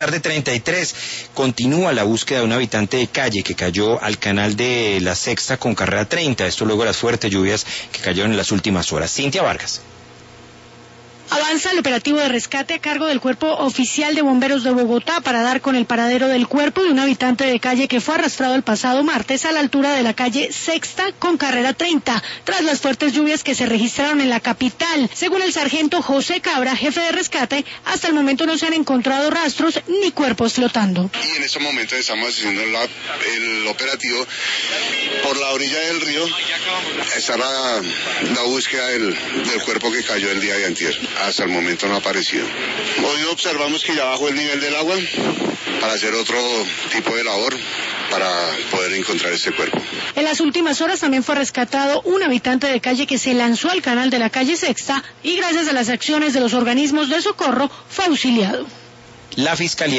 Tarde 33, continúa la búsqueda de un habitante de calle que cayó al canal de la Sexta con carrera 30, esto luego de las fuertes lluvias que cayeron en las últimas horas. Cintia Vargas. Avanza el operativo de rescate a cargo del Cuerpo Oficial de Bomberos de Bogotá para dar con el paradero del cuerpo de un habitante de calle que fue arrastrado el pasado martes a la altura de la calle Sexta con carrera 30, tras las fuertes lluvias que se registraron en la capital. Según el sargento José Cabra, jefe de rescate, hasta el momento no se han encontrado rastros ni cuerpos flotando. Y en estos momentos estamos haciendo el operativo por la orilla del río. Está la búsqueda del cuerpo que cayó el día de antier. Hasta el momento no ha aparecido. Hoy observamos que ya bajó el nivel del agua para hacer otro tipo de labor para poder encontrar este cuerpo. En las últimas horas también fue rescatado un habitante de calle que se lanzó al canal de la calle Sexta y gracias a las acciones de los organismos de socorro fue auxiliado. La Fiscalía